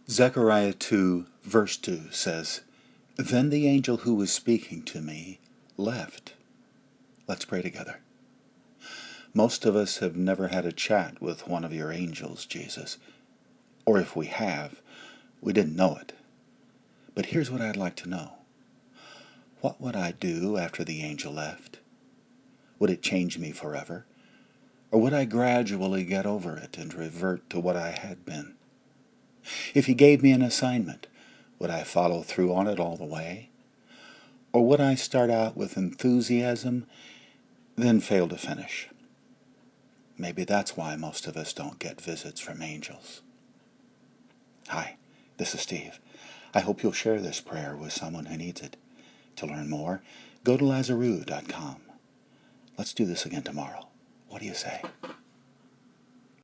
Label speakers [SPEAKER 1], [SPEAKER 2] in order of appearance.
[SPEAKER 1] Zechariah 2, verse 2 says, "Then the angel who was speaking to me left." Let's pray together. Most of us have never had a chat with one of your angels, Jesus. Or if we have, we didn't know it. But here's what I'd like to know. What would I do after the angel left? Would it change me forever? Or would I gradually get over it and revert to what I had been? If he gave me an assignment, would I follow through on it all the way? Or would I start out with enthusiasm, then fail to finish? Maybe that's why most of us don't get visits from angels. Hi, this is Steve. I hope you'll share this prayer with someone who needs it. To learn more, go to Lazaroo.com. Let's do this again tomorrow. What do you say?